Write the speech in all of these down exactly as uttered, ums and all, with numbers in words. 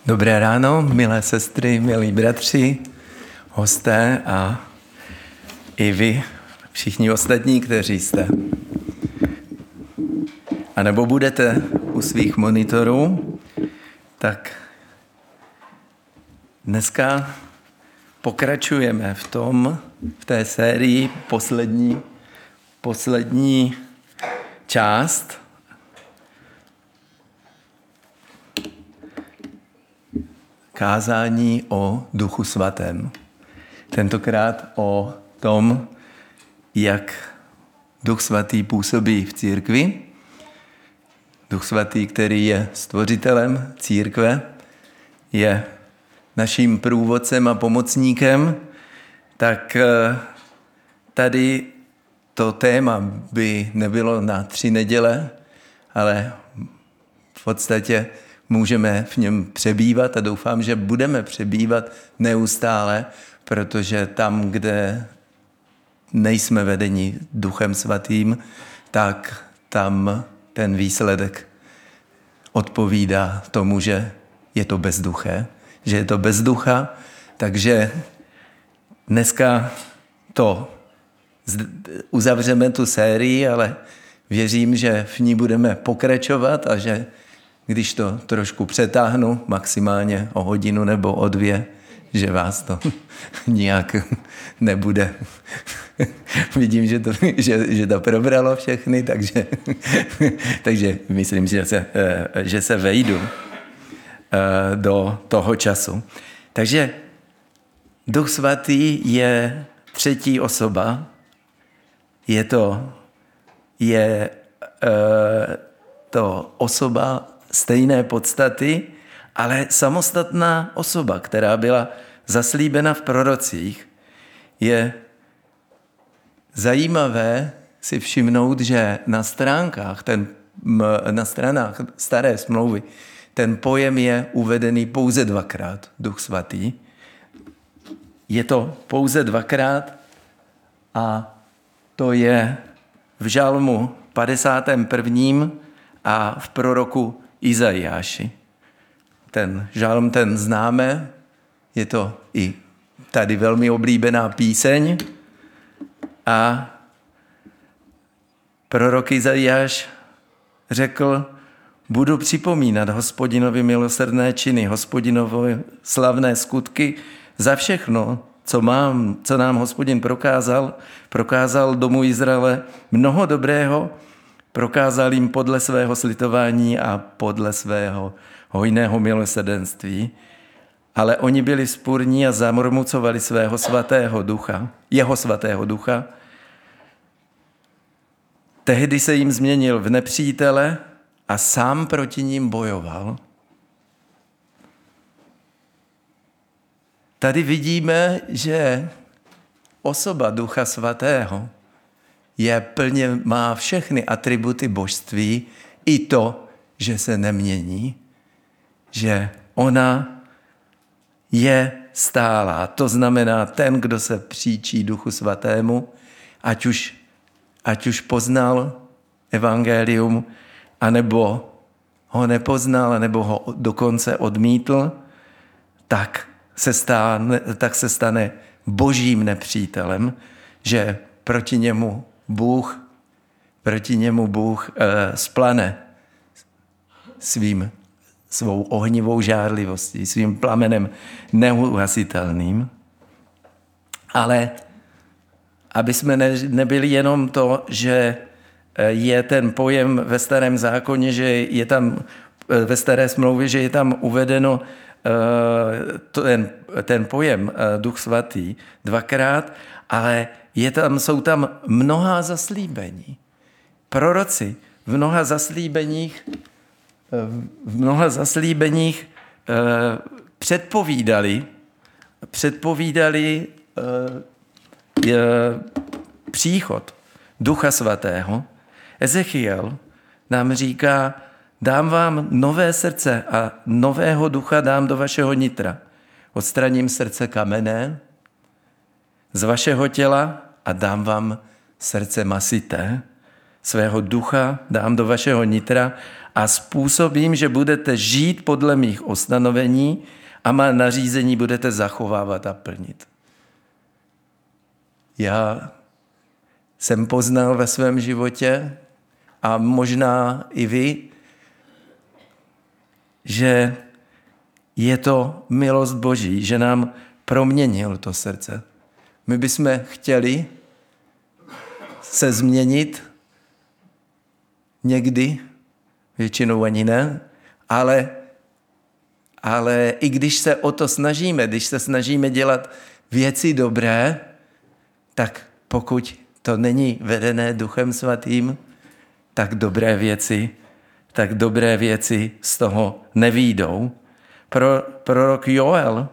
Dobré ráno, milé sestry, milí bratři, hosté a i vy, všichni ostatní, kteří jste. A nebo budete u svých monitorů, tak dneska pokračujeme v tom, v té sérii poslední, poslední část. Kázání o Duchu Svatém. Tentokrát o tom, jak Duch Svatý působí v církvi. Duch Svatý, který je stvořitelem církve, je naším průvodcem a pomocníkem, tak tady to téma by nebylo na tři neděle, ale v podstatě můžeme v něm přebývat a doufám, že budeme přebývat neustále, protože tam, kde nejsme vedeni Duchem Svatým, tak tam ten výsledek odpovídá tomu, že je to bezduché, že je to bez ducha, takže dneska to uzavřeme tu sérii, ale věřím, že v ní budeme pokračovat a že když to trošku přetáhnu, maximálně o hodinu nebo o dvě, že vás to nijak nebude. Vidím, že to, že, že to probralo všechny, takže, takže myslím, že se, že se vejdu do toho času. Takže Duch Svatý je třetí osoba. Je to, je, to osoba stejné podstaty, ale samostatná osoba, která byla zaslíbena v prorocích. Je zajímavé si všimnout, že na stránkách, ten, na stranách staré smlouvy, ten pojem je uvedený pouze dvakrát, Duch Svatý. Je to pouze dvakrát a to je v žalmu padesátém prvním a v proroku Izajáši. Ten žalm, ten známe, je to i tady velmi oblíbená píseň a prorok Izajáš řekl, budu připomínat Hospodinovi milosrdné činy, Hospodinovi slavné skutky za všechno, co, mám, co nám Hospodin prokázal, prokázal domu Izraele mnoho dobrého, prokázal jim podle svého slitování a podle svého hojného milosrdenství, ale oni byli vzpurní a zamormucovali svého svatého ducha, jeho svatého ducha. Tehdy se jim změnil v nepřítele a sám proti ním bojoval. Tady vidíme, že osoba Ducha Svatého je plně, má všechny atributy božství, i to, že se nemění, že ona je stálá. To znamená, ten, kdo se příčí Duchu Svatému, ať už, ať už poznal evangelium, anebo ho nepoznal, nebo ho dokonce odmítl, tak se stane, tak se stane božím nepřítelem, že proti němu Bůh, proti němu Bůh e, splane svým, svou ohnivou žárlivostí, svým plamenem neuhasitelným. Ale aby jsme ne, nebyli jenom to, že je ten pojem ve starém zákoně, že je tam ve staré smlouvě, že je tam uvedeno e, ten, ten pojem e, Duch Svatý dvakrát, ale Je tam, jsou tam mnohá zaslíbení. Proroci v mnoha zaslíbeních, v mnoha zaslíbeních eh, předpovídali, předpovídali eh, příchod Ducha Svatého. Ezechiel nám říká, dám vám nové srdce a nového ducha dám do vašeho nitra. Odstraním srdce kamenné z vašeho těla a dám vám srdce masité. svého ducha dám do vašeho nitra a způsobím, že budete žít podle mých ustanovení a má nařízení budete zachovávat a plnit. Já jsem poznal ve svém životě a možná i vy, že je to milost Boží, že nám proměnil to srdce. My bychom chtěli se změnit někdy, většinou ani ne, ale, ale i když se o to snažíme, když se snažíme dělat věci dobré, tak pokud to není vedené Duchem Svatým, tak dobré věci, tak dobré věci z toho nevyjdou. Pro, prorok Joel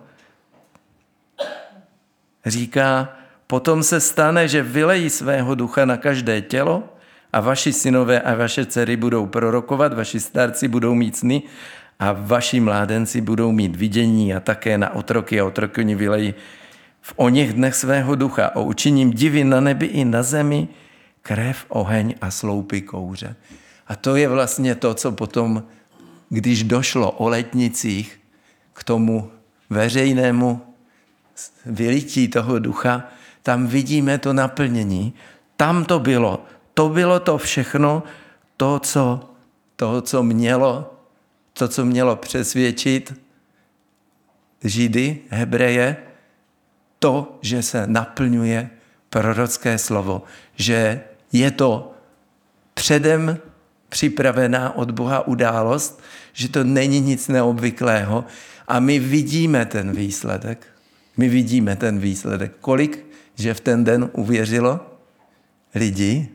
říká, potom se stane, že vylejí svého ducha na každé tělo a vaši synové a vaše dcery budou prorokovat, vaši starci budou mít sny a vaši mládenci budou mít vidění a také na otroky a otrokyni vylejí v oněch dnech svého ducha. O učiním divy na nebi i na zemi, krev, oheň a sloupy kouře. A to je vlastně to, co potom, když došlo o letnicích k tomu veřejnému vylití toho ducha, tam vidíme to naplnění. Tam to bylo. To bylo to všechno, to, co, to, co mělo, to, co mělo přesvědčit Židy, Hebreje, to, že se naplňuje prorocké slovo, že je to předem připravená od Boha událost, že to není nic neobvyklého a my vidíme ten výsledek. My vidíme ten výsledek. Kolik, že v ten den uvěřilo lidí?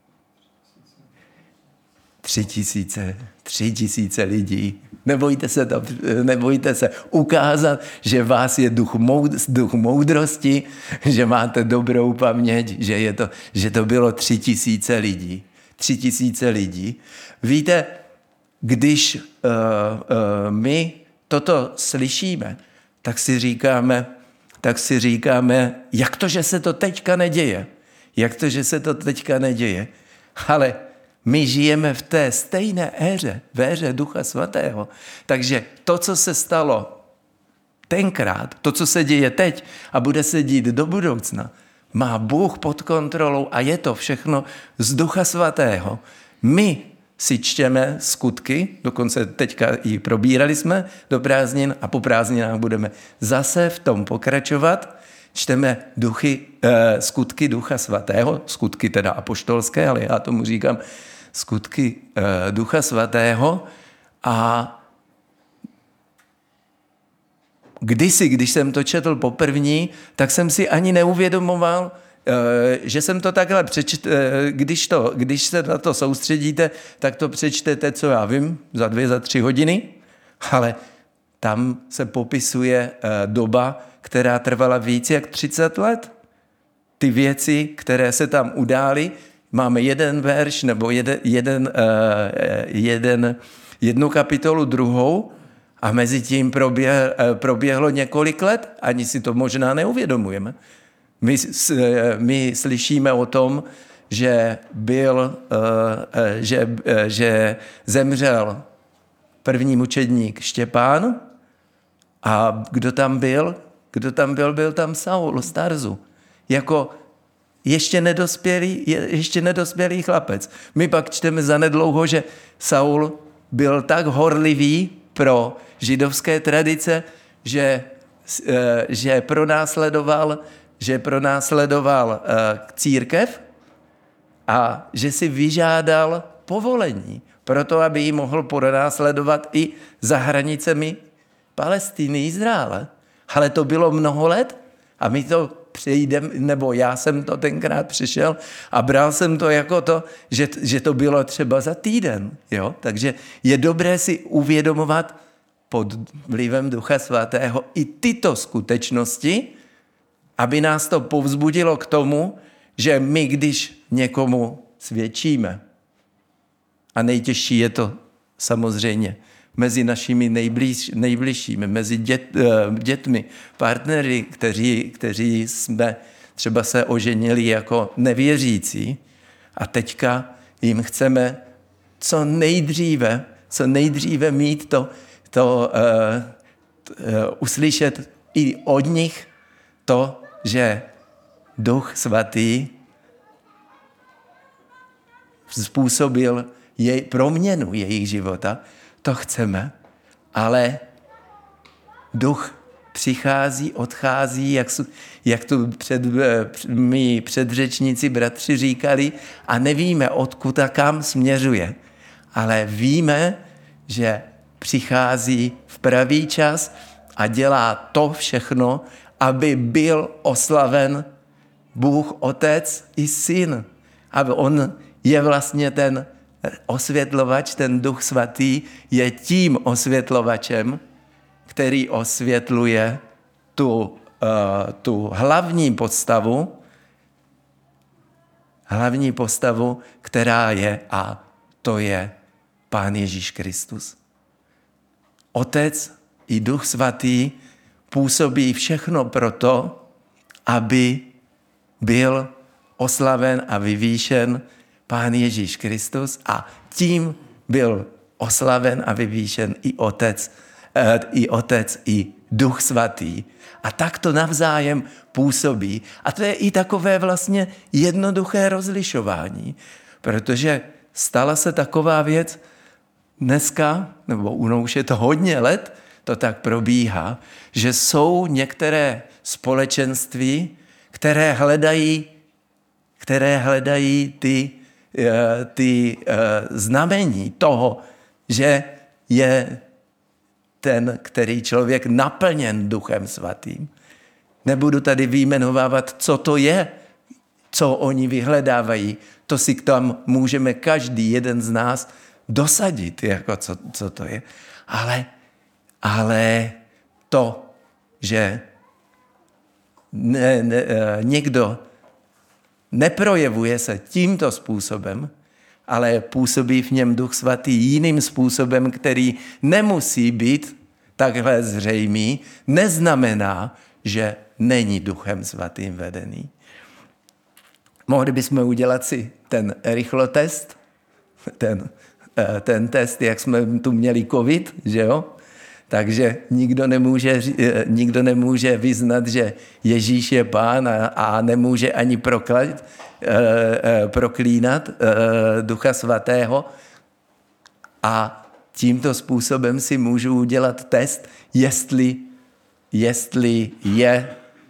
Tři tisíce, tři tisíce lidí. Nebojte se, to, nebojte se ukázat, že vás je duch, moud, duch moudrosti, že máte dobrou paměť, že, je to, že to bylo tři tisíce lidí. Tři tisíce lidí. Víte, když uh, uh, my toto slyšíme, tak si říkáme, tak si říkáme, jak to, že se to teďka neděje? Jak to, že se to teďka neděje? Ale my žijeme v té stejné éře, v éře Ducha Svatého. Takže to, co se stalo tenkrát, to, co se děje teď a bude se dít do budoucna, má Bůh pod kontrolou a je to všechno z Ducha Svatého. My si čteme skutky, dokonce teďka i probírali jsme do prázdnin a po prázdninách budeme zase v tom pokračovat. Čteme duchy, eh, skutky Ducha Svatého, skutky teda apoštolské, ale já tomu říkám skutky eh, Ducha Svatého a kdysi, když jsem to četl poprvní, tak jsem si ani neuvědomoval, že jsem to takhle přečet, když, to, když se na to soustředíte, tak to přečtete, co já vím, za dvě, za tři hodiny, ale tam se popisuje doba, která trvala víc jak třicet let. Ty věci, které se tam udály, máme jeden verš nebo jeden, jeden, jeden, jednu kapitolu, druhou, a mezi tím proběh, proběhlo několik let, ani si to možná neuvědomujeme. My, my slyšíme o tom, že byl, že, že zemřel první mučedník Štěpán a kdo tam byl? Kdo tam byl? Byl tam Saul z Tarzu. Jako ještě nedospělý, ještě nedospělý chlapec. My pak čteme zanedlouho, že Saul byl tak horlivý pro židovské tradice, že, že pronásledoval, že pronásledoval církev a že si vyžádal povolení pro to, aby ji mohl pronásledovat i za hranicemi Palestiny, Izraele. Ale to bylo mnoho let a my to přejdeme, nebo já jsem to tenkrát přišel a bral jsem to jako to, že, že to bylo třeba za týden. Jo? Takže je dobré si uvědomovat pod vlivem Ducha Svatého i tyto skutečnosti, aby nás to povzbudilo k tomu, že my, když někomu svědčíme, a nejtěžší je to samozřejmě mezi našimi nejbliž, nejbližšími, mezi dět, dětmi, partnery, kteří, kteří jsme třeba se oženili jako nevěřící a teďka jim chceme co nejdříve, co nejdříve mít to, to uh, uh, uslyšet i od nich to, že Duch Svatý způsobil jej, proměnu jejich života. To chceme, ale Duch přichází, odchází, jak, jak tu před, mý předřečníci bratři říkali, a nevíme, odkud a kam směřuje. Ale víme, že přichází v pravý čas a dělá to všechno, aby byl oslaven Bůh Otec i Syn. Aby on je vlastně ten osvětlovač, ten Duch Svatý je tím osvětlovačem, který osvětluje tu, uh, tu hlavní postavu, hlavní postavu, která je, a to je Pán Ježíš Kristus. Otec i Duch Svatý působí všechno proto, aby byl oslaven a vyvýšen Pán Ježíš Kristus, a tím byl oslaven a vyvýšen i Otec, eh, i Otec, i Duch Svatý. A tak to navzájem působí. A to je i takové vlastně jednoduché rozlišování, protože stala se taková věc dneska, nebo už je to hodně let, to tak probíhá, že jsou některé společenství, které hledají, které hledají ty, ty znamení toho, že je ten, který člověk naplněn Duchem Svatým. Nebudu tady vyjmenovávat, co to je, co oni vyhledávají. To si tam můžeme každý jeden z nás dosadit, jako co, co to je. Ale, ale to, že ne, ne, někdo neprojevuje se tímto způsobem, ale působí v něm Duch Svatý jiným způsobem, který nemusí být takhle zřejmý, neznamená, že není Duchem Svatým vedený. Mohli bychom udělat si ten rychlotest, ten, ten test, jak jsme tu měli covid, že jo? Takže nikdo nemůže, nikdo nemůže vyznat, že Ježíš je Pán, a, a nemůže ani proklat, proklínat Ducha Svatého. A tímto způsobem si můžu udělat test, jestli, jestli je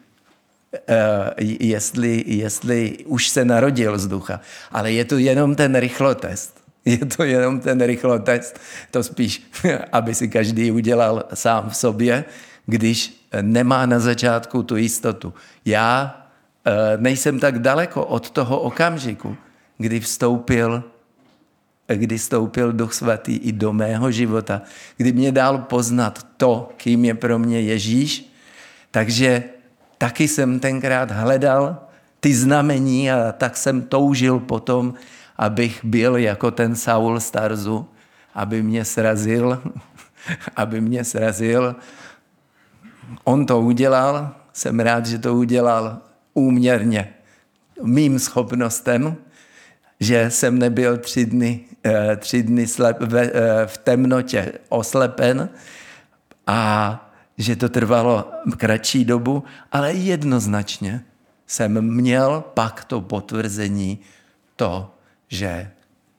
jestli, jestli už se narodil z ducha. Ale je to jenom ten rychlotest. Je to jenom ten rychlotest. To spíš, aby si každý udělal sám v sobě, když nemá na začátku tu jistotu. Já nejsem tak daleko od toho okamžiku, kdy vstoupil, kdy vstoupil Duch Svatý i do mého života, kdy mě dal poznat to, kým je pro mě Ježíš. Takže taky jsem tenkrát hledal ty znamení a tak jsem toužil potom, abych byl jako ten Saul z Tarzu, aby mě srazil, aby mě srazil. On to udělal, jsem rád, že to udělal úměrně mým schopnostem, že jsem nebyl tři dny, tři dny slep, v temnotě oslepen a že to trvalo kratší dobu, ale jednoznačně jsem měl pak to potvrzení to, že,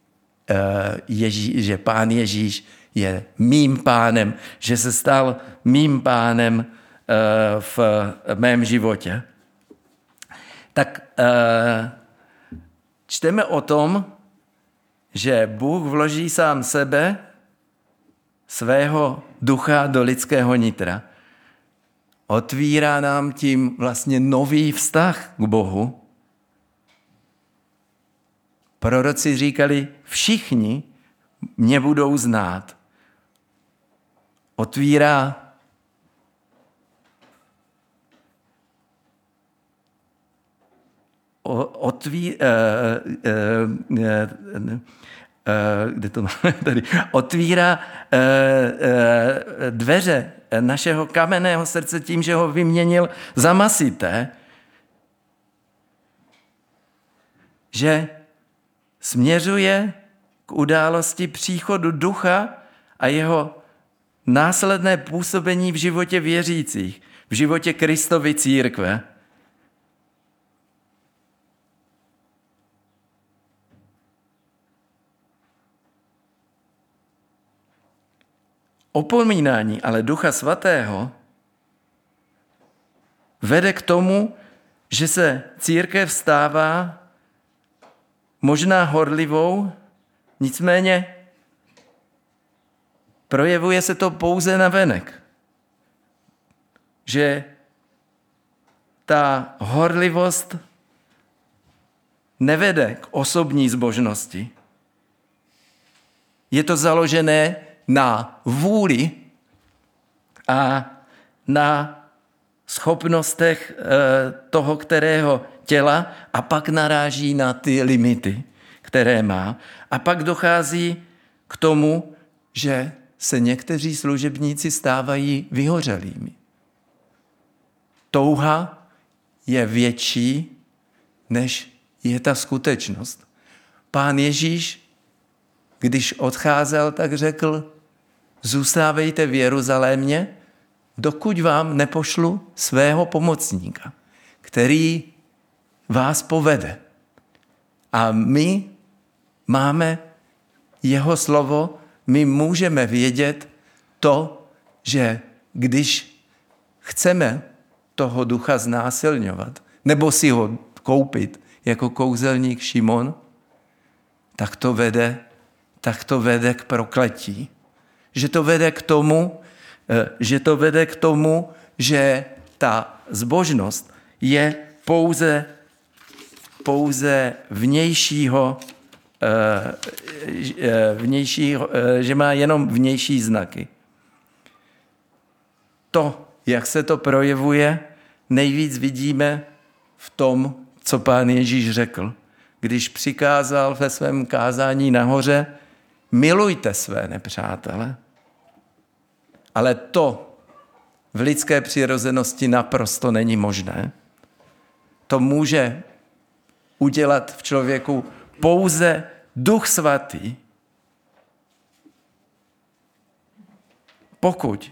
Ježí, že Pán Ježíš je mým pánem, že se stal mým pánem v mém životě. Tak čteme o tom, že Bůh vloží sám sebe, svého ducha do lidského nitra. Otvírá nám tím vlastně nový vztah k Bohu. Proroci říkali, všichni mě budou znát. Otvírá otví, uh, uh, uh, Uh, kde to máme tady, otvírá uh, uh, dveře našeho kamenného srdce tím, že ho vyměnil za masité, že směřuje k události příchodu Ducha a jeho následné působení v životě věřících, v životě Kristovy církve. Opomínání ale Ducha Svatého vede k tomu, že se církev stává možná horlivou, nicméně projevuje se to pouze navenek. Že ta horlivost nevede k osobní zbožnosti. Je to založené na vůli a na schopnostech toho, kterého těla a pak naráží na ty limity, které má. A pak dochází k tomu, že se někteří služebníci stávají vyhořelými. Touha je větší, než je ta skutečnost. Pán Ježíš, když odcházel, tak řekl, zůstávejte v Jeruzalémě, dokud vám nepošlu svého pomocníka, který vás povede. A my máme jeho slovo, my můžeme vědět to, že když chceme toho ducha znásilňovat, nebo si ho koupit jako kouzelník Šimon, tak to vede, tak to vede k prokletí. Že to vede k tomu, že to vede k tomu, že ta zbožnost je pouze, pouze vnějšího, vnějšího, že má jenom vnější znaky. To, jak se to projevuje, nejvíc vidíme v tom, co Pán Ježíš řekl, když přikázal ve svém kázání nahoře, milujte své nepřátele. Ale to v lidské přirozenosti naprosto není možné. To může udělat v člověku pouze Duch Svatý. Pokud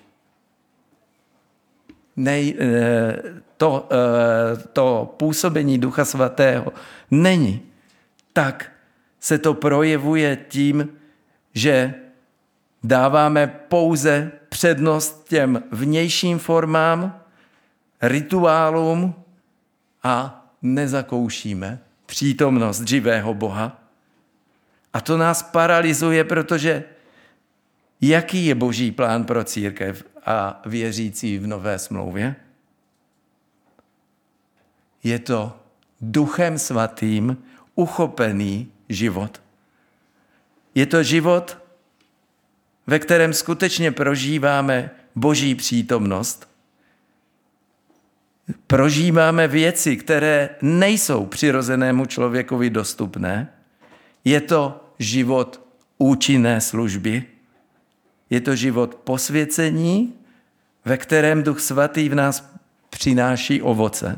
nej, to, to působení Ducha Svatého není, tak se to projevuje tím, že dáváme pouze přednost těm vnějším formám, rituálům a nezakoušíme přítomnost živého Boha. A to nás paralyzuje, protože jaký je Boží plán pro církev a věřící v Nové smlouvě? Je to Duchem Svatým uchopený život. Je to život, ve kterém skutečně prožíváme Boží přítomnost. Prožíváme věci, které nejsou přirozenému člověkovi dostupné. Je to život účinné služby. Je to život posvěcení, ve kterém Duch Svatý v nás přináší ovoce.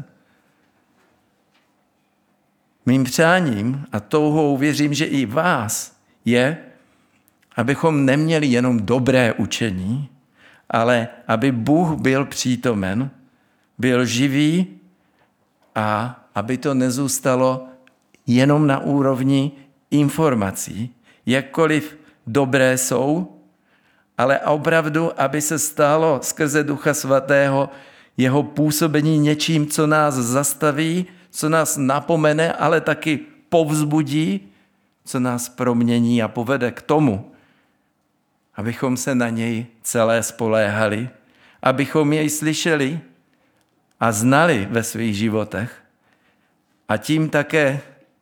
Mým přáním a touhou věřím, že i vás je, abychom neměli jenom dobré učení, ale aby Bůh byl přítomen, byl živý a aby to nezůstalo jenom na úrovni informací, jakkoliv dobré jsou, ale opravdu, aby se stalo skrze Ducha Svatého jeho působení něčím, co nás zastaví, co nás napomene, ale taky povzbudí, co nás promění a povede k tomu, abychom se na něj celé spoléhali, abychom jej slyšeli a znali ve svých životech a tím také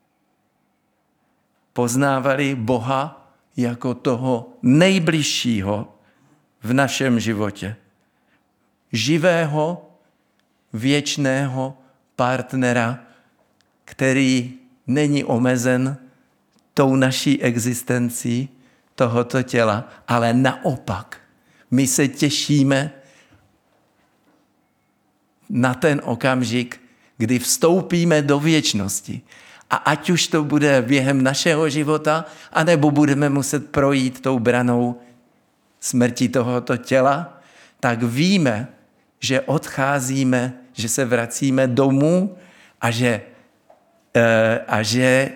poznávali Boha jako toho nejbližšího v našem životě. Živého, věčného partnera, který není omezen tou naší existencí tohoto těla, ale naopak my se těšíme na ten okamžik, kdy vstoupíme do věčnosti A ať už to bude během našeho života, anebo budeme muset projít tou branou smrti tohoto těla, tak víme, že odcházíme, že se vracíme domů a že, a že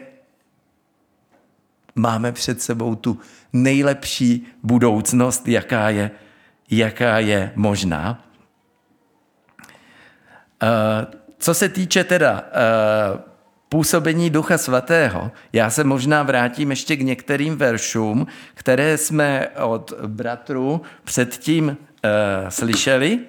máme před sebou tu nejlepší budoucnost, jaká je, jaká je možná. Co se týče teda působení Ducha Svatého, já se možná vrátím ještě k některým veršům, které jsme od bratrů předtím slyšeli.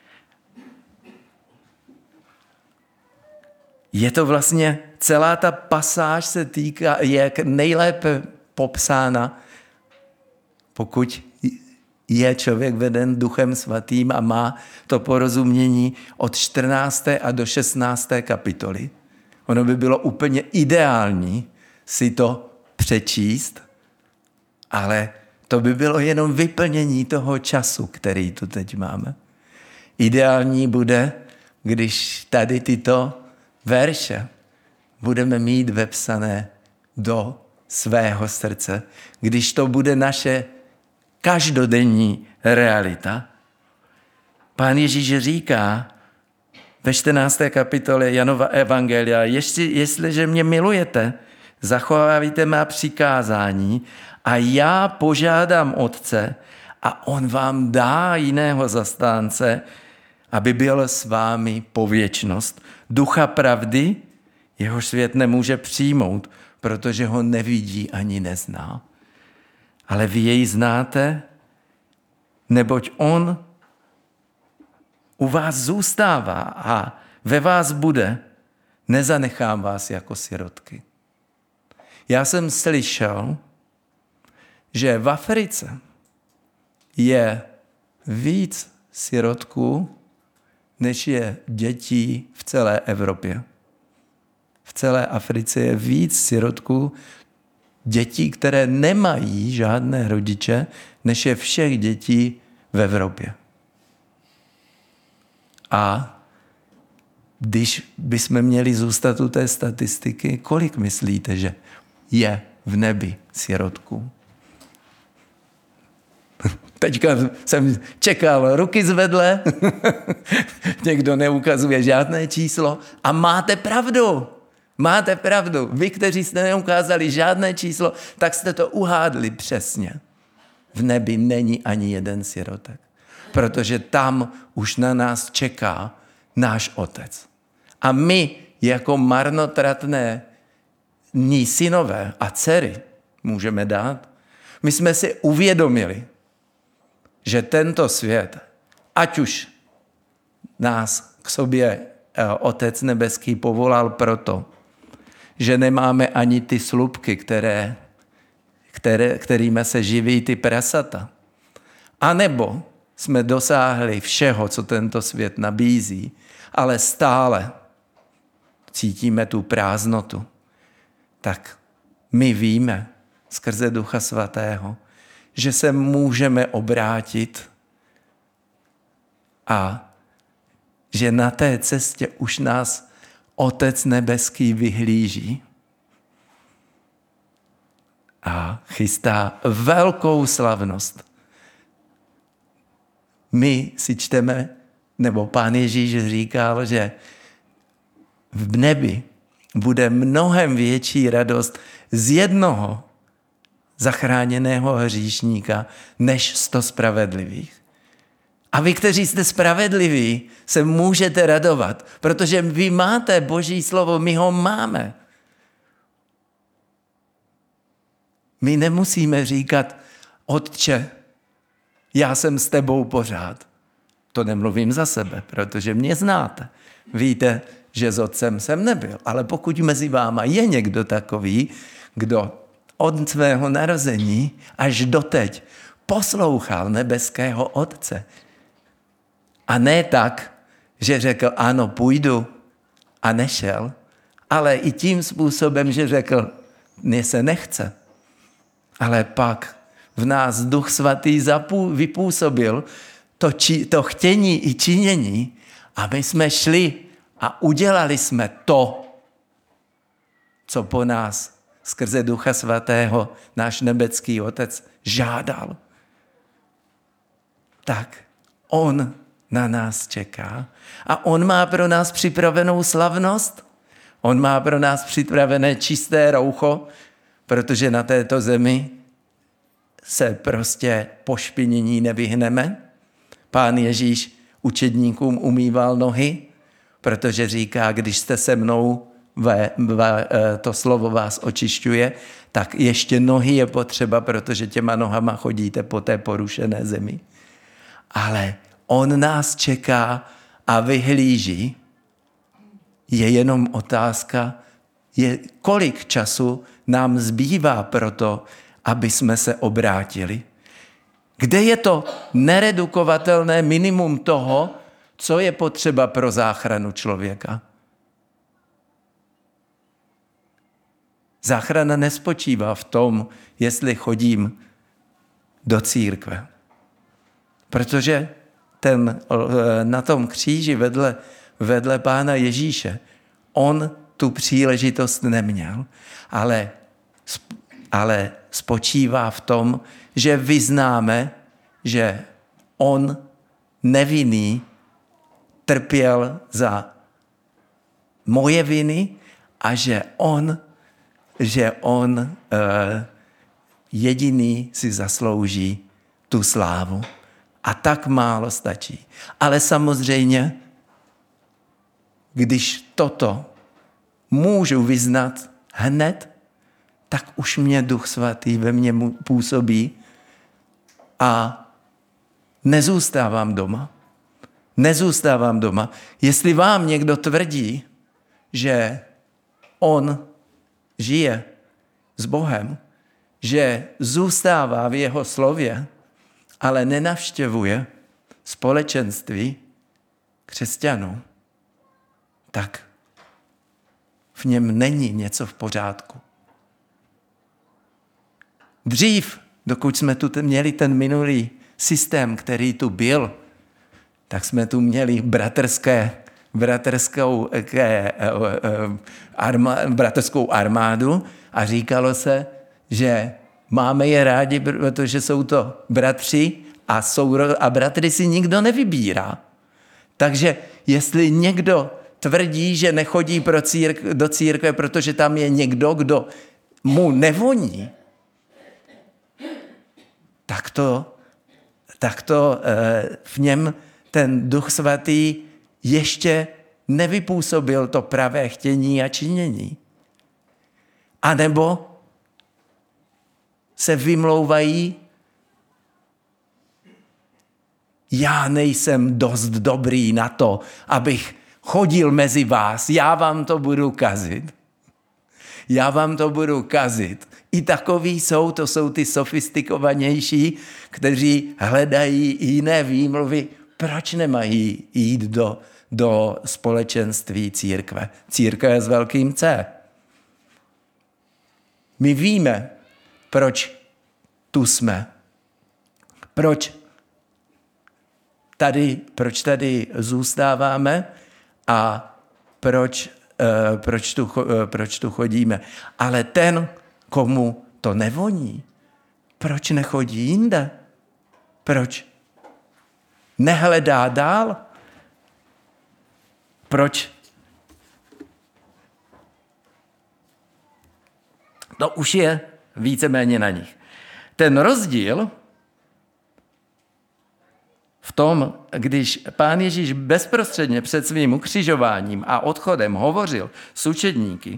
Je to vlastně, celá ta pasáž se týká, je nejlépe popsána, pokud je člověk veden Duchem Svatým a má to porozumění od čtrnácté a do šestnácté kapitoly. Ono by bylo úplně ideální si to přečíst, ale to by bylo jenom vyplnění toho času, který tu teď máme. Ideální bude, když tady tyto verše budeme mít vepsané do svého srdce, když to bude naše každodenní realita. Pán Ježíš říká ve čtrnácté kapitole Janova evangelia, jestli, jestliže mě milujete, zachovávíte má přikázání a já požádám Otce a on vám dá jiného zastánce, aby byl s vámi po věčnost. Ducha pravdy, jeho svět nemůže přijmout, protože ho nevidí ani nezná. Ale vy jej znáte, neboť on u vás zůstává a ve vás bude, nezanechám vás jako sirotky. Já jsem slyšel, že v Africe je víc sirotků, než je dětí v celé Evropě. V celé Africe je víc sirotků, dětí, které nemají žádné rodiče, než je všech dětí v Evropě. A když bychom měli zůstat u té statistiky, kolik myslíte, že je v nebi sirotků? Teďka jsem čekal, ruky zvedle, někdo neukazuje žádné číslo a máte pravdu. Máte pravdu. Vy, kteří jste neukázali žádné číslo, tak jste to uhádli přesně. V nebi není ani jeden sirotek, protože tam už na nás čeká náš Otec. A my jako marnotratné ní synové a dcery můžeme dát. My jsme si uvědomili, že tento svět, ať už nás k sobě Otec nebeský povolal proto, že nemáme ani ty slupky, které, které, kterými se živí ty prasata. A nebo jsme dosáhli všeho, co tento svět nabízí, ale stále cítíme tu prázdnotu. Tak my víme skrze Ducha Svatého, že se můžeme obrátit a že na té cestě už nás Otec nebeský vyhlíží a chystá velkou slavnost. My si čteme, nebo Pán Ježíš říkal, že v nebi bude mnohem větší radost z jednoho zachráněného hříšníka, než sto spravedlivých. A vy, kteří jste spravedliví, se můžete radovat, protože vy máte Boží slovo, my ho máme. My nemusíme říkat, Otče, já jsem s tebou pořád. To nemluvím za sebe, protože mě znáte. Víte, že s Otcem jsem nebyl, ale pokud mezi váma je někdo takový, kdo od svého narození až doteď poslouchal nebeského Otce, a ne tak, že řekl, ano, půjdu a nešel, ale i tím způsobem, že řekl, mně se nechce. Ale pak v nás Duch Svatý zapů, vypůsobil to, či, to chtění i činění a my jsme šli a udělali jsme to, co po nás skrze Ducha Svatého náš nebecký Otec žádal, tak on na nás čeká a on má pro nás připravenou slavnost, on má pro nás připravené čisté roucho, protože na této zemi se prostě pošpinění nevyhneme. Pán Ježíš učedníkům umýval nohy, protože říká, když jste se mnou, ve, ve, to slovo vás očišťuje, tak ještě nohy je potřeba, protože těma nohama chodíte po té porušené zemi. Ale on nás čeká a vyhlíží. Je jenom otázka, je, kolik času nám zbývá pro to, aby jsme se obrátili. Kde je to neredukovatelné minimum toho, co je potřeba pro záchranu člověka? Záchrana nespočívá v tom, jestli chodím do církve. Protože ten, na tom kříži vedle, vedle Pána Ježíše, on tu příležitost neměl, ale, ale spočívá v tom, že vyznáme, že on nevinný trpěl za moje viny a že on, že on uh, jediný si zaslouží tu slávu. A tak málo stačí. Ale samozřejmě, když toto můžu vyznat hned, tak už mě Duch Svatý ve mně působí a nezůstávám doma. Nezůstávám doma. Jestli vám někdo tvrdí, že on žije s Bohem, že zůstává v jeho slově, ale nenavštěvuje společenství křesťanů, tak v něm není něco v pořádku. Dřív, dokud jsme tu měli ten minulý systém, který tu byl, tak jsme tu měli bratrské, bratrskou, ke, arma, bratrskou armádu a říkalo se, že máme je rádi, protože jsou to bratři a, souro, a bratry si nikdo nevybírá. Takže jestli někdo tvrdí, že nechodí pro círk, do církve, protože tam je někdo, kdo mu nevoní, tak to, tak to v něm ten Duch Svatý ještě nevypůsobil to pravé chtění a činění. A nebo se vymlouvají, já nejsem dost dobrý na to, abych chodil mezi vás, já vám to budu kazit. Já vám to budu kazit. I takoví jsou, to jsou ty sofistikovanější, kteří hledají jiné výmluvy, proč nemají jít do, do společenství církve. Církve je s velkým C. My víme, proč tu jsme. Proč tady, proč tady zůstáváme a proč, uh, proč, tu, uh, proč tu chodíme. Ale ten, komu to nevoní, proč nechodí jinde? Proč nehledá dál? Proč? To už je víceméně na nich. Ten rozdíl v tom, když Pán Ježíš bezprostředně před svým ukřižováním a odchodem hovořil s učedníky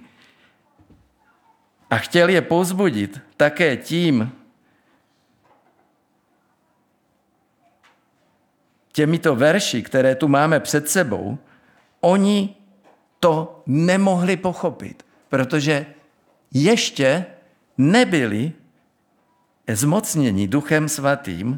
a chtěl je povzbudit také tím, těmito verši, které tu máme před sebou, oni to nemohli pochopit, protože ještě nebyli zmocněni Duchem Svatým,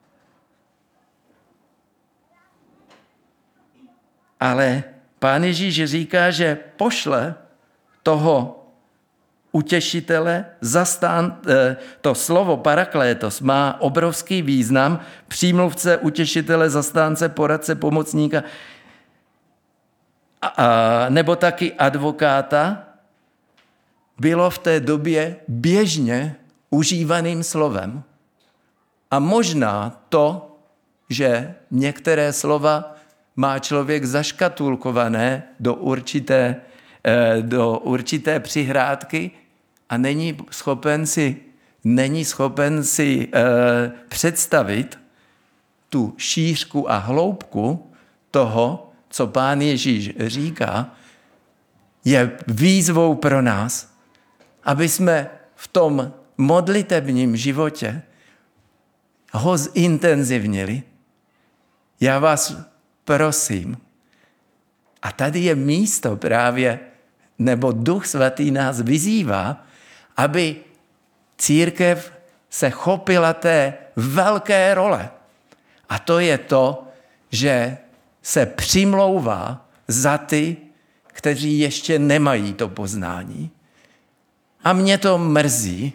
ale Pán Ježíš říká, že pošle toho utěšitele, zastán, to slovo paraklétos má obrovský význam, přímluvce, utěšitele, zastánce, poradce, pomocníka, a, a, nebo taky advokáta, bylo v té době běžně užívaným slovem. A možná to, že některé slova má člověk zaškatulkované do určité, do určité přihrádky a není schopen si, není schopen si představit tu šířku a hloubku toho, co Pán Ježíš říká, je výzvou pro nás, aby jsme v tom modlitebním životě ho zintenzivnili. Já vás prosím, a tady je místo právě, nebo Duch Svatý nás vyzývá, aby církev se chopila té velké role. A to je to, že se přimlouvá za ty, kteří ještě nemají to poznání. A mě to mrzí,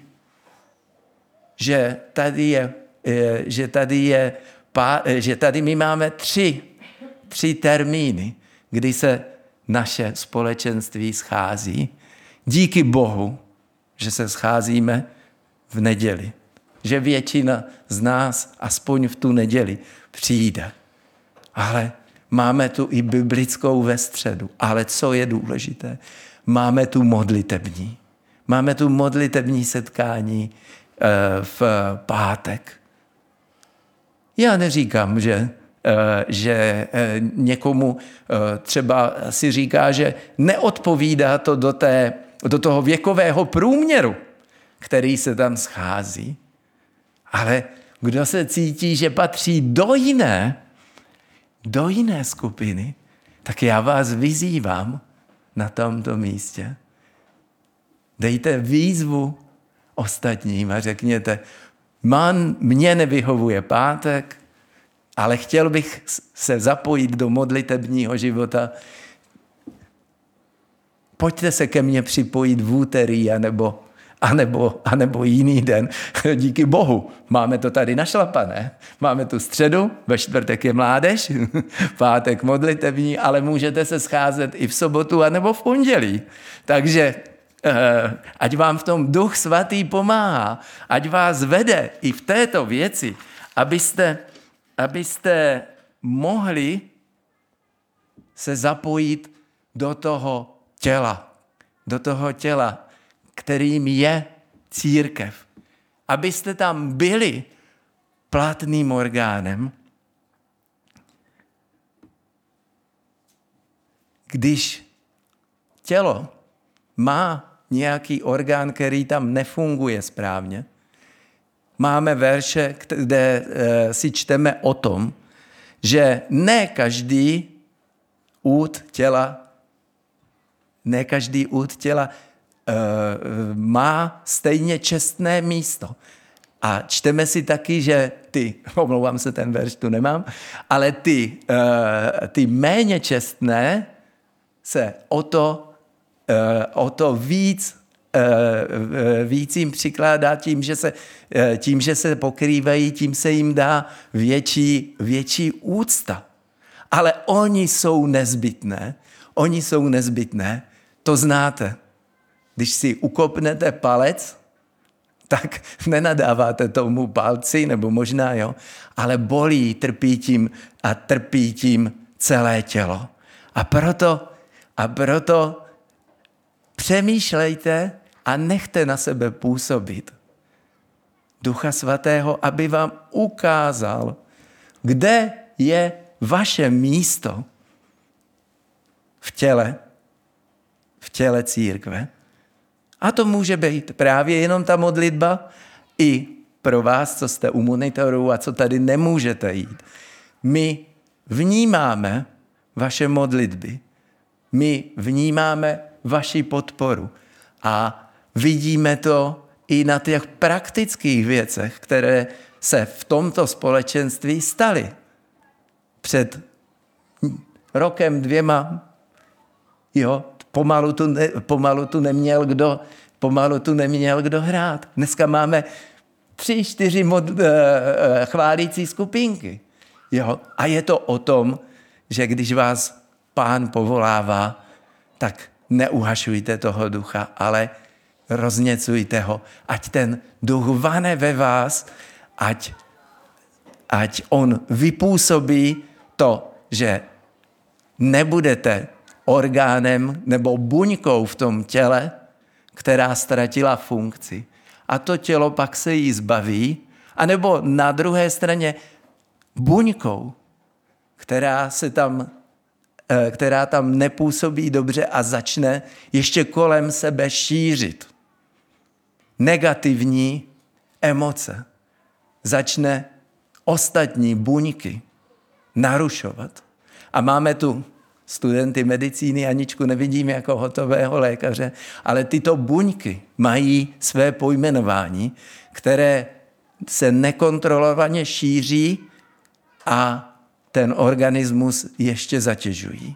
že tady je, že tady je, že tady my máme tři, tři termíny, kdy se naše společenství schází. Díky Bohu, že se scházíme v neděli. Že většina z nás aspoň v tu neděli přijde. Ale máme tu i biblickou ve středu. Ale co je důležité? Máme tu modlitební. Máme tu modlitební setkání v pátek. Já neříkám, že, že někomu třeba si říká, že neodpovídá to do, té, do toho věkového průměru, který se tam schází. Ale kdo se cítí, že patří do jiné, do jiné skupiny, tak já vás vyzývám na tomto místě. Dejte výzvu ostatním a řekněte, man, mně nevyhovuje pátek, ale chtěl bych se zapojit do modlitebního života. Pojďte se ke mně připojit v úterý anebo, anebo, anebo jiný den. Díky Bohu, máme to tady našlapané. Máme tu středu, ve čtvrtek je mládež, pátek modlitební, ale můžete se scházet i v sobotu anebo v pondělí. Takže ať vám v tom Duch Svatý pomáhá, ať vás vede i v této věci, abyste, abyste mohli se zapojit do toho těla, do toho těla, kterým je církev. Abyste tam byli platným orgánem. Když tělo má nějaký orgán, který tam nefunguje správně. Máme verše, kde si čteme o tom, že ne každý úd těla, ne každý úd těla uh, má stejně čestné místo. A čteme si taky, že ty, omlouvám se, ten verš tu nemám, ale ty, uh, ty méně čestné se o to o to víc, víc jim přikládá tím, že se, tím, že se pokrývají, tím se jim dá větší, větší úcta. Ale oni jsou nezbytné. Oni jsou nezbytné. To znáte. Když si ukopnete palec, tak nenadáváte tomu palci, nebo možná jo, ale bolí, trpí tím a trpí tím celé tělo. A proto, a proto přemýšlejte a nechte na sebe působit Ducha Svatého, aby vám ukázal, kde je vaše místo v těle, v těle církve. A to může být právě jenom ta modlitba i pro vás, co jste u monitoru a co tady nemůžete jít. My vnímáme vaše modlitby. My vnímáme vaši podporu. A vidíme to i na těch praktických věcech, které se v tomto společenství staly. Před rokem, dvěma, jo, pomalu tu, ne, pomalu tu neměl kdo, pomalu tu neměl kdo hrát. Dneska máme tři, čtyři mod, uh, chválící skupinky. Jo, a je to o tom, že když vás Pán povolává, tak neuhašujte toho ducha, ale rozněcujte ho, ať ten duch vane ve vás, ať, ať on vypůsobí to, že nebudete orgánem nebo buňkou v tom těle, která ztratila funkci. A to tělo pak se jí zbaví, anebo na druhé straně buňkou, která se tam, která tam nepůsobí dobře a začne ještě kolem sebe šířit negativní emoce. Začne ostatní buňky narušovat. A máme tu studenty medicíny, Aničku nevidím jako hotového lékaře, ale tyto buňky mají své pojmenování, které se nekontrolovaně šíří a ten organismus ještě zatěžují.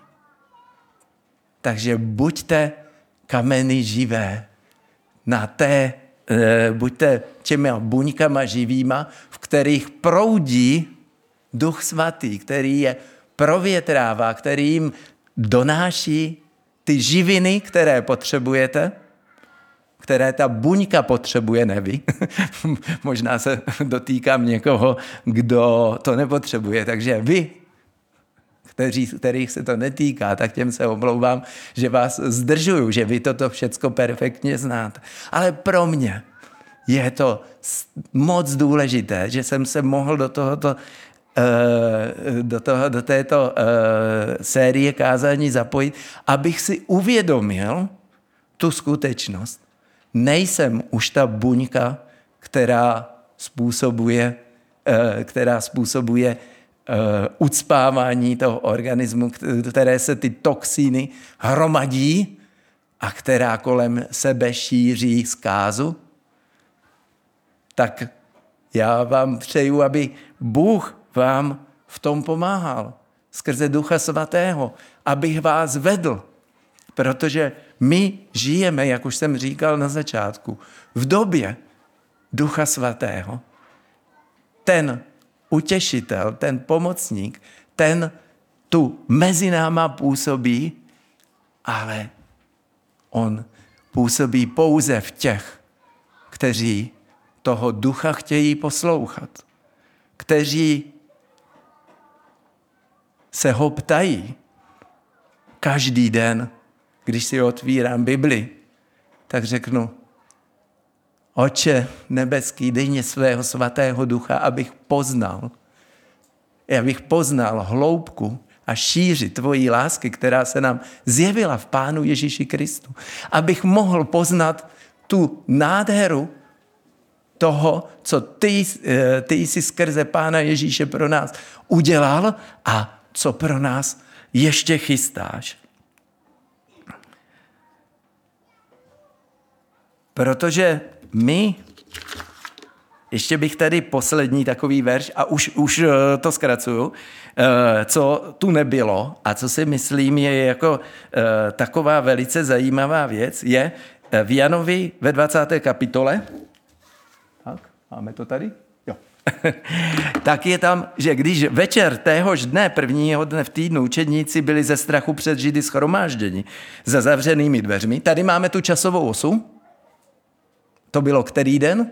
Takže buďte kameny živé, na té, e, buďte těmi buňkama živýma, v kterých proudí Duch Svatý, který je provětrává, který jim donáší ty živiny, které potřebujete, které ta buňka potřebuje, neví. Možná se dotýkám někoho, kdo to nepotřebuje. Takže vy, kteří, kterých se to netýká, tak těm se omlouvám, že vás zdržuju, že vy toto všecko perfektně znáte. Ale pro mě je to moc důležité, že jsem se mohl do tohoto do, toho, do této uh, série kázání zapojit, abych si uvědomil tu skutečnost. Nejsem už ta buňka, která způsobuje, uh, která způsobuje uh, ucpávání toho organismu, které se ty toxíny hromadí a která kolem sebe šíří zkázu. Tak já vám přeju, aby Bůh vám v tom pomáhal skrze Ducha Svatého, abych vás vedl, protože my žijeme, jak už jsem říkal na začátku, v době Ducha Svatého. Ten utěšitel, ten pomocník, ten tu mezi náma působí, ale on působí pouze v těch, kteří toho ducha chtějí poslouchat, kteří se ho ptají každý den, když si otvírám Bibli, tak řeknu, Otče nebeský, dej mě svého svatého ducha, abych poznal, abych poznal hloubku a šíři tvojí lásky, která se nám zjevila v Pánu Ježíši Kristu. Abych mohl poznat tu nádheru toho, co ty, ty jsi skrze Pána Ježíše pro nás udělal a co pro nás ještě chystáš. Protože my, ještě bych tady poslední takový verš, a už, už to zkracuju, co tu nebylo a co si myslím je jako taková velice zajímavá věc, je v Janovi ve dvacáté kapitole. Tak, máme to tady? Jo. Tak je tam, že když večer téhož dne, prvního dne v týdnu, učedníci byli ze strachu před Židy shromážděni za zavřenými dveřmi. Tady máme tu časovou osu. To bylo který den?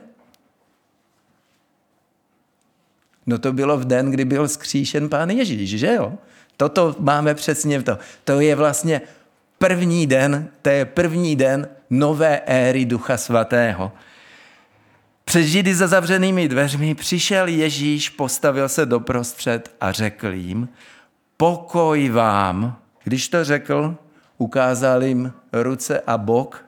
No to bylo v den, kdy byl vzkříšen Pán Ježíš, že jo? Toto máme přesně v to. To je vlastně první den, to je první den nové éry Ducha Svatého. Před Židy za zavřenými dveřmi přišel Ježíš, postavil se doprostřed a řekl jim, pokoj vám. Když to řekl, ukázal jim ruce a bok.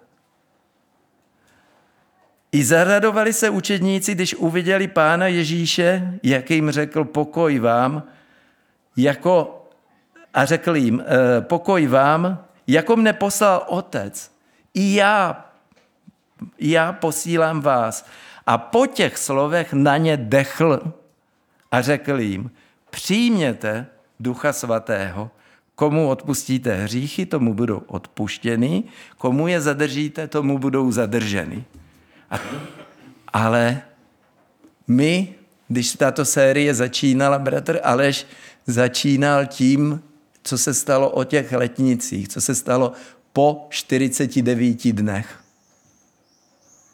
I zaradovali se učedníci, když uviděli Pána Ježíše, jak jim řekl pokoj vám, jako, a řekl jim pokoj vám, jako mne poslal Otec. I já, já posílám vás. A po těch slovech na ně dechl a řekl jim, přijměte Ducha Svatého, komu odpustíte hříchy, tomu budou odpuštěny, komu je zadržíte, tomu budou zadrženy. A, ale my, když tato série začínala, bratr Aleš začínal tím, co se stalo o těch letnicích, co se stalo po čtyřiceti devíti dnech.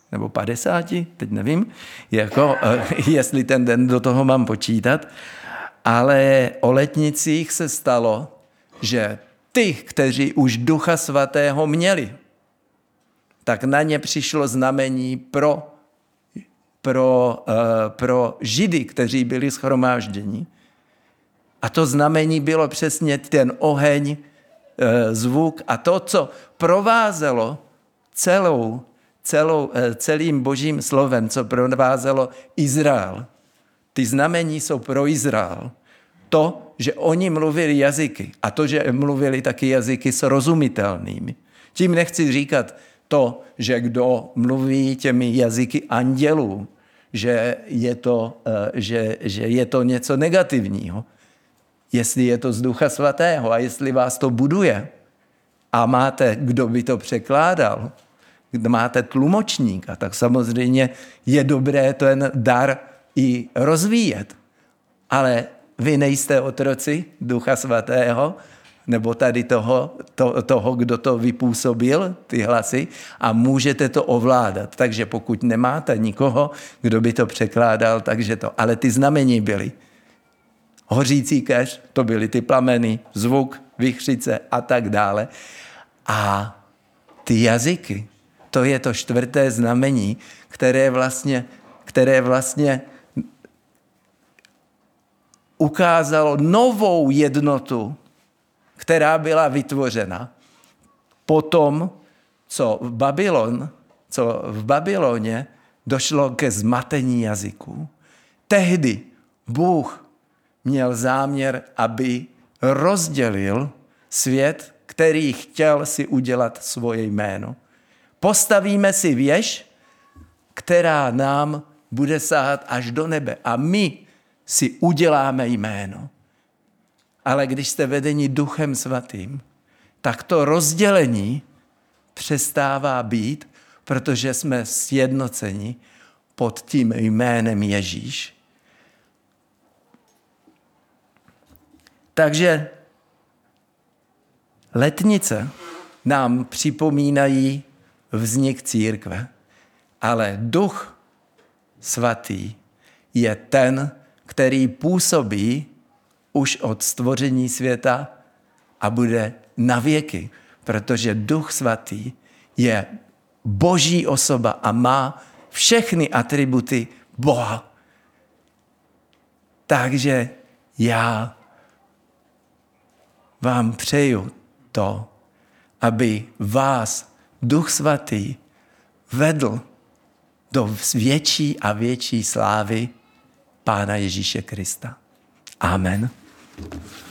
nebo padesáti, teď nevím, jako, jestli ten den do toho mám počítat, ale o letnicích se stalo, že ty, kteří už Ducha Svatého měli, tak na ně přišlo znamení pro, pro, uh, pro Židy, kteří byli shromážděni. A to znamení bylo přesně ten oheň, uh, zvuk a to, co provázelo celou, celou, uh, celým božím slovem, co provázelo Izrael. Ty znamení jsou pro Izrael. To, že oni mluvili jazyky a to, že mluvili taky jazyky srozumitelnými. Tím nechci říkat to, že kdo mluví těmi jazyky andělů, že je to, že, že je to něco negativního. Jestli je to z Ducha Svatého a jestli vás to buduje a máte, kdo by to překládal, kdo máte tlumočníka, tak samozřejmě je dobré ten dar i rozvíjet. Ale vy nejste otroci Ducha Svatého, nebo tady toho, to, toho, kdo to vypůsobil, ty hlasy, a můžete to ovládat. Takže pokud nemáte nikoho, kdo by to překládal, takže to. Ale ty znamení byly. Hořící keř, to byly ty plameny, zvuk, vichřice a tak dále. A ty jazyky, to je to čtvrté znamení, které vlastně, které vlastně ukázalo novou jednotu, která byla vytvořena po tom, co v, Babylon, co v Babyloně došlo ke zmatení jazyků. Tehdy Bůh měl záměr, aby rozdělil svět, který chtěl si udělat svoje jméno. Postavíme si věž, která nám bude sahat až do nebe a my si uděláme jméno. Ale když jste vedeni Duchem Svatým, tak to rozdělení přestává být, protože jsme sjednoceni pod tím jménem Ježíš. Takže letnice nám připomínají vznik církve, ale Duch Svatý je ten, který působí už od stvoření světa a bude na věky, protože Duch Svatý je boží osoba a má všechny atributy Boha. Takže já vám přeju to, aby vás Duch Svatý vedl do větší a větší slávy Pána Ježíše Krista. Amen.